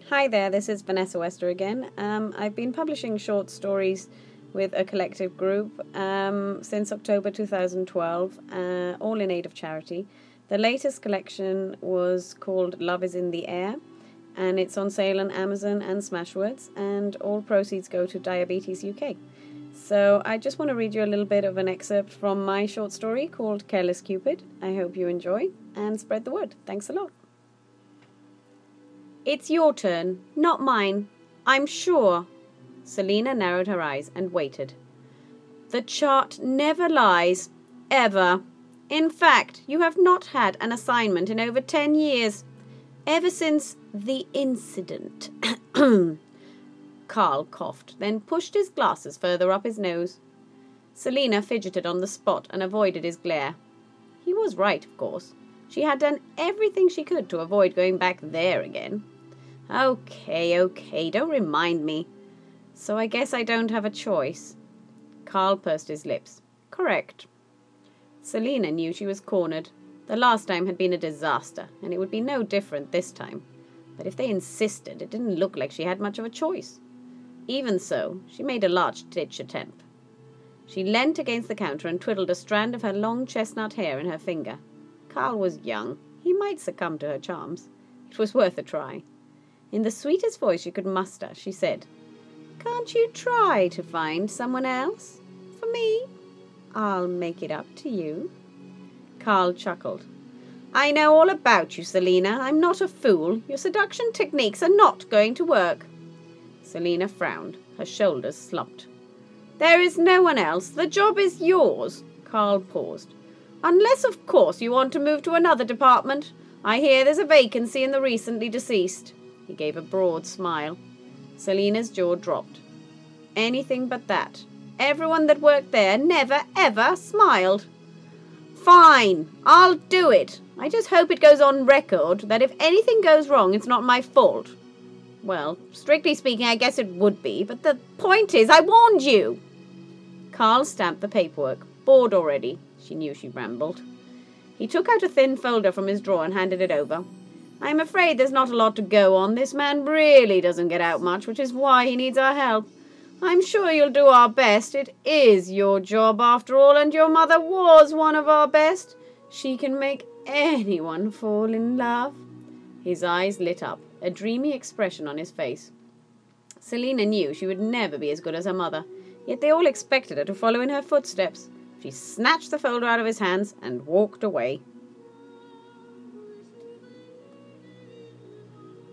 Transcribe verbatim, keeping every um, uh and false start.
Hi there, this is Vanessa Wester again. Um, I've been publishing short stories with a collective group um, since October two thousand twelve, uh, all in aid of charity. The latest collection was called Love is in the Air, and it's on sale on Amazon and Smashwords, and all proceeds go to Diabetes U K. So I just want to read you a little bit of an excerpt from my short story called Careless Cupid. I hope you enjoy and spread the word. Thanks a lot. It's your turn, not mine. I'm sure. Selina narrowed her eyes and waited. The chart never lies. Ever. In fact, you have not had an assignment in over ten years. Ever since the incident. Carl coughed, then pushed his glasses further up his nose. Selina fidgeted on the spot and avoided his glare. He was right, of course. She had done everything she could to avoid going back there again. Okay, okay, don't remind me. So I guess I don't have a choice. Carl pursed his lips. Correct. Selina knew she was cornered. The last time had been a disaster, and it would be no different this time. But if they insisted, it didn't look like she had much of a choice. Even so, she made a last-ditch attempt. She leant against the counter and twiddled a strand of her long chestnut hair in her finger. Carl was young. He might succumb to her charms. It was worth a try. In the sweetest voice she could muster, she said, Can't you try to find someone else? For me? I'll make it up to you. Carl chuckled. I know all about you, Selina. I'm not a fool. Your seduction techniques are not going to work. Selina frowned. Her shoulders slumped. There is no one else. The job is yours. Carl paused. Unless, of course, you want to move to another department. I hear there's a vacancy in the recently deceased. He gave a broad smile. Selina's jaw dropped. Anything but that. Everyone that worked there never, ever smiled. Fine, I'll do it. I just hope it goes on record that if anything goes wrong, it's not my fault. Well, strictly speaking, I guess it would be, but the point is, I warned you. Carl stamped the paperwork. Bored already. She knew she rambled. He took out a thin folder from his drawer and handed it over. I'm afraid there's not a lot to go on. This man really doesn't get out much, which is why he needs our help. I'm sure you'll do our best. It is your job, after all, and your mother was one of our best. She can make anyone fall in love. His eyes lit up, a dreamy expression on his face. Selina knew she would never be as good as her mother, yet they all expected her to follow in her footsteps. She snatched the folder out of his hands and walked away.